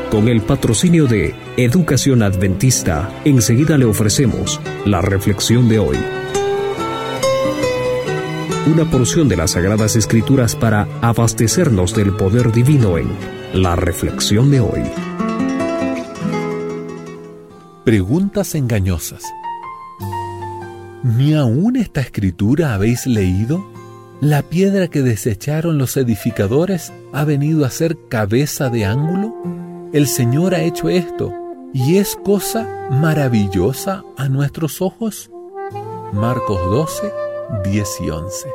Con el patrocinio de Educación Adventista, enseguida le ofrecemos la reflexión de hoy. Una porción de las Sagradas Escrituras para abastecernos del poder divino en la reflexión de hoy. Preguntas engañosas. ¿Ni aún esta escritura habéis leído? ¿La piedra que desecharon los edificadores ha venido a ser cabeza de ángulo? El Señor ha hecho esto, ¿y es cosa maravillosa a nuestros ojos? Marcos 12, 10 y 11.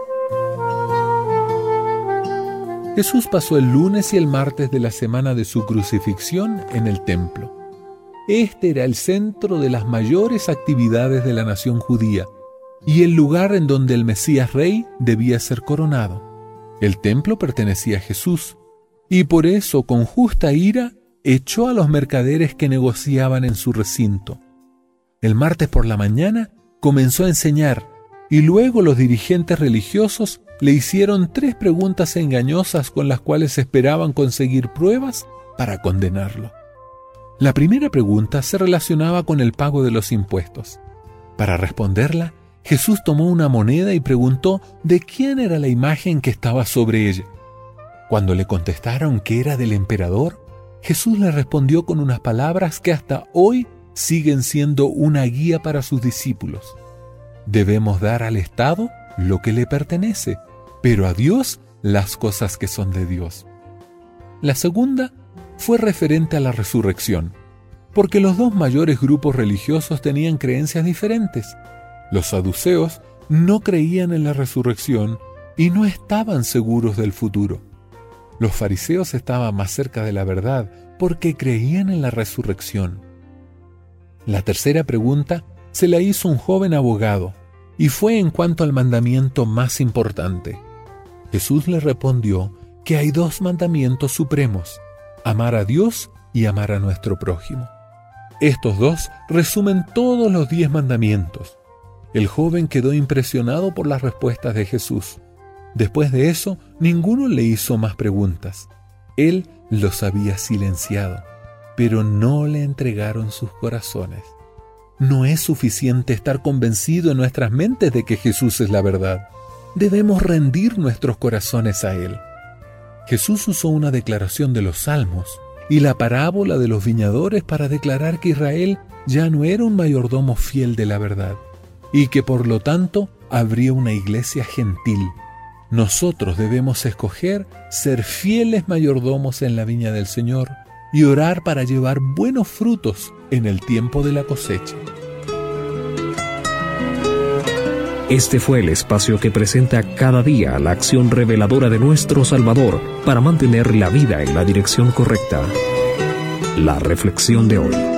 Jesús pasó el lunes y el martes de la semana de su crucifixión en el templo. Este era el centro de las mayores actividades de la nación judía y el lugar en donde el Mesías Rey debía ser coronado. El templo pertenecía a Jesús y por eso, con justa ira, echó a los mercaderes que negociaban en su recinto. El martes por la mañana comenzó a enseñar y luego los dirigentes religiosos le hicieron 3 preguntas engañosas con las cuales esperaban conseguir pruebas para condenarlo. La primera pregunta se relacionaba con el pago de los impuestos. Para responderla, Jesús tomó una moneda y preguntó de quién era la imagen que estaba sobre ella. Cuando le contestaron que era del emperador, Jesús le respondió con unas palabras que hasta hoy siguen siendo una guía para sus discípulos. Debemos dar al Estado lo que le pertenece, pero a Dios las cosas que son de Dios. La segunda fue referente a la resurrección, porque los 2 mayores grupos religiosos tenían creencias diferentes. Los saduceos no creían en la resurrección y no estaban seguros del futuro. Los fariseos estaban más cerca de la verdad porque creían en la resurrección. La tercera pregunta se la hizo un joven abogado y fue en cuanto al mandamiento más importante. Jesús le respondió que hay 2 mandamientos supremos: amar a Dios y amar a nuestro prójimo. Estos 2 resumen todos los 10 mandamientos. El joven quedó impresionado por las respuestas de Jesús. Después de eso, ninguno le hizo más preguntas. Él los había silenciado, pero no le entregaron sus corazones. No es suficiente estar convencido en nuestras mentes de que Jesús es la verdad. Debemos rendir nuestros corazones a Él. Jesús usó una declaración de los Salmos y la parábola de los viñadores para declarar que Israel ya no era un mayordomo fiel de la verdad y que por lo tanto habría una iglesia gentil. Nosotros debemos escoger ser fieles mayordomos en la viña del Señor y orar para llevar buenos frutos en el tiempo de la cosecha. Este fue el espacio que presenta cada día la acción reveladora de nuestro Salvador para mantener la vida en la dirección correcta. La reflexión de hoy.